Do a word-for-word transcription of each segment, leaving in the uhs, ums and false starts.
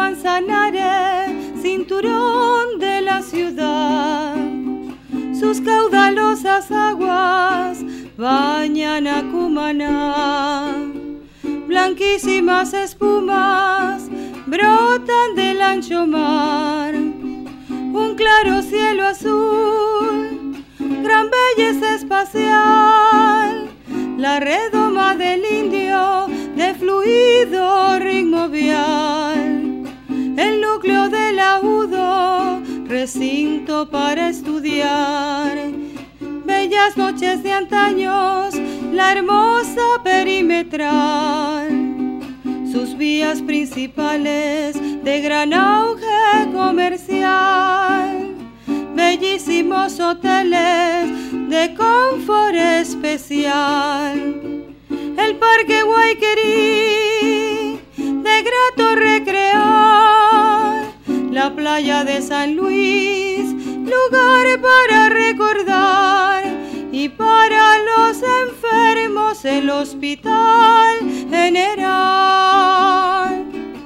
Manzanares, cinturón de la ciudad. Sus caudalosas aguas bañan a Cumaná. Blanquísimas espumas brotan del ancho mar. Un claro cielo azul, gran belleza espacial. La redoma del indio de fluido ritmo vial. El núcleo del agudo, recinto para estudiar. Bellas noches de antaños, la hermosa perimetral. Sus vías principales de gran auge comercial. Bellísimos hoteles de confort especial. El parque Guayquerí de grato recrear. La playa de San Luis, lugar para recordar. Y para los enfermos el hospital general.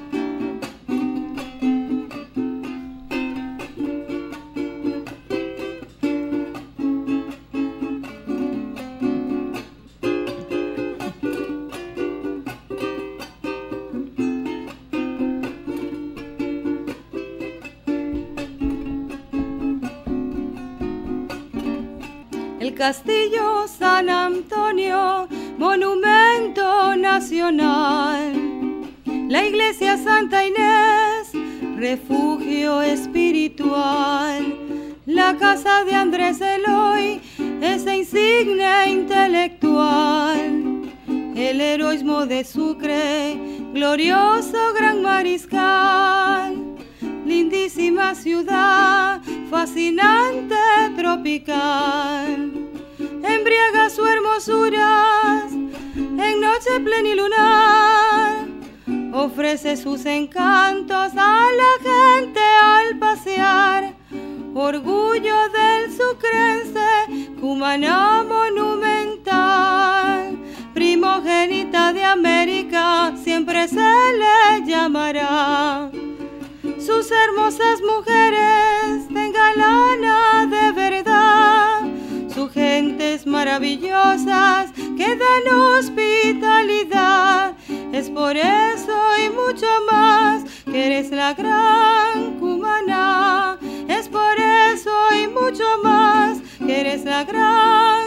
El Castillo San Antonio, monumento nacional. La iglesia Santa Inés, refugio espiritual. La casa de Andrés Eloy, esa insignia intelectual. El heroísmo de Sucre, glorioso gran mariscal. Lindísima ciudad, fascinante tropical. Embriaga su hermosura en noche plenilunar. Ofrece sus encantos a la gente al pasear. Orgullo del sucrense, Cumaná monumental. Primogénita de América, siempre se le llamará. Sus hermosas mujeres te engalana de verdad. Sus gentes maravillosas que dan hospitalidad. Es por eso y mucho más que eres la gran Cumaná. Es por eso y mucho más que eres la gran